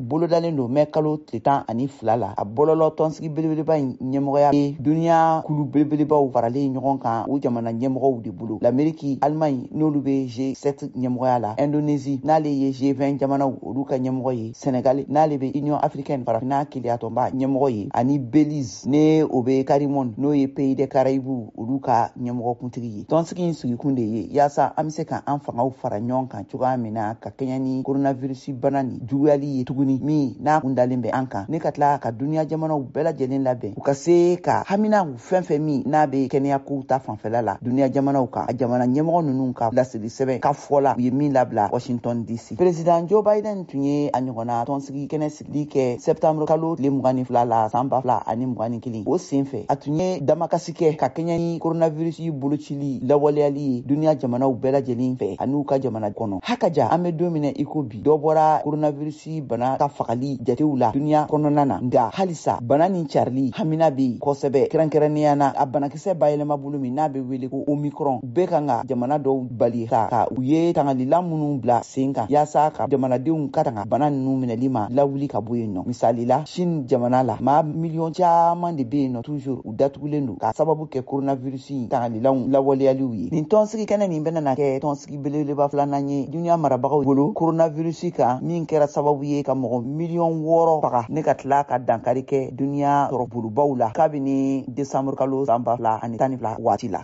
bolodalen do mɛ kalo tiletan ani fila la a bɔlɔlɔ tɔnsigi belebeleba ɲɛmɔgɔya ye duniya kulu belebelebaw faralen ɲɔgɔn kan o jamana ɲɛmɔgɔw de bolo l'Amérique Allemagne n'olu be G7 ɲɛmɔgɔya la Indonésie n'ale ye G20 jamanaw olu ka ɲɛmɔgɔ ye Sénégal n'ale be Union africaine farafina keleyatɔnba ɲɛmɔgɔ ye ani Belize ne o be Carimon n'o ye Pays des Caraïbes olu ka ɲɛmɔgɔ kuntigi ye tɔnsigi sigikun de ye yaasa an be se ka an fangaw fara ɲɔgɔn kan cogoya min na ka kɛɲɛ ni coronavirus bana ni juguyali ye tuguni min n'a kundalen bɛ an kan ne ka tila ka duniya jamanaw bɛɛ lajɛlen labɛn u ka se ka hamina fɛn fɛn min n'a be kɛnɛya kow ta fanfɛla la duniya jamanaw kan a jamana ɲɛmɔgɔ ninnu ka laseli sɛbɛn ka fɔla u ye min labila Washington DC. President Joe Biden tun ye a ɲɔgɔnna tɔnsigi kɛnɛ sigili kɛ septembre kalo tile 22 la san 2021 o senfɛ a tun ye damakasi kɛ ka kɛɲɛ ni coronavirus bolocili lawaleyali ye duniya jamanaw bɛɛ lajɛlen fɛ an'u ka jamana kɔnɔ hakaja an be don minɛ iko bi dɔ bɔra coronavirus bana ka fagali jatew la duniya kɔnɔna na nga halisa bana ni carili hamina be kosɛbɛ kɛrɛnkɛrɛnnenya na a banakisɛ bayɛlɛma bolo min n'a be wele ko Omicron bɛɛ kan ka jamana dɔw bali ka u ye tangalila minnu bila sen kan yaasa ka jamanadenw ka tanga bana ninnu minɛli ma lawuli ka bɔ yen nɔ misali la Chine jamana la maa miliyɔn caman de be yen nɔ toujours u datugulen do ka sababu kɛ coronavirus tangalilanw lawaleyaliw ye nin tɔnsigi kɛnɛ nin bɛna kɛ tɔnsigi belebeleba filanan ye duniya marabagaw bolo coronavirus kan min kɛra sababu ye ka mɔgɔ miliyɔn 6 faga ne ka tila ka dankari kɛ duniya sɔrɔ bolobaw la kabini décembre kalo san 2012 waati la